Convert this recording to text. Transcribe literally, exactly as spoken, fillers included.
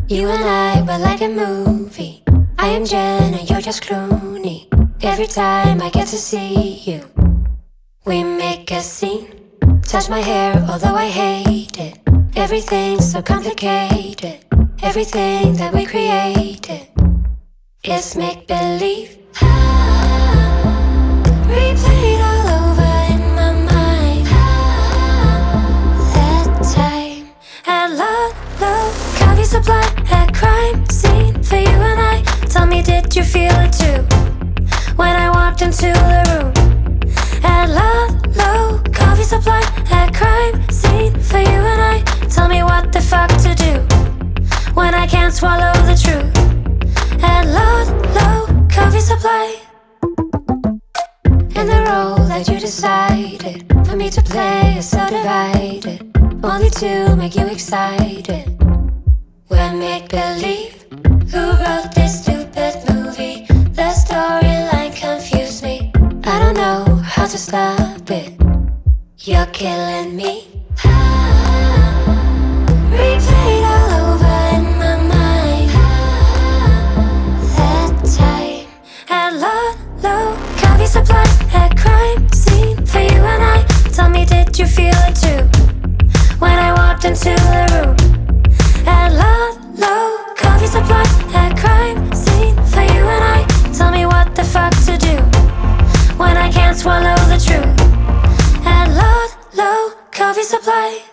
You and I were like a movie. I am Jen and you're just Clooney. Every time I get to see you, we make a scene. Touch my hair, although I hate it. Everything's so complicated. Everything that we created is make-believe. Replayed all over in my mind. That time at Lotto Coffee Supply, at crime scene for you and I. Tell me, did you feel it too when I walked into the room? At Lotto Coffee Supply, at crime scene for you and I. Tell me what the fuck to do when I can't swallow the truth. At Lotto Coffee Supply. And the role that you decided for me to play is so divided, only to make you excited. We're make-believe. Who wrote this stupid movie? The storyline confused me. I don't know how to stop it. You're killing me. Replayed all over in my mind. That time at Lotto Coffee Supply, at crime scene for you and I. Tell me, did you feel it too when I walked into the room? At Lotto Coffee Supply, at crime scene for you and I. Tell me what the fuck to do when I can't swallow the truth. At Lotto Coffee Supply.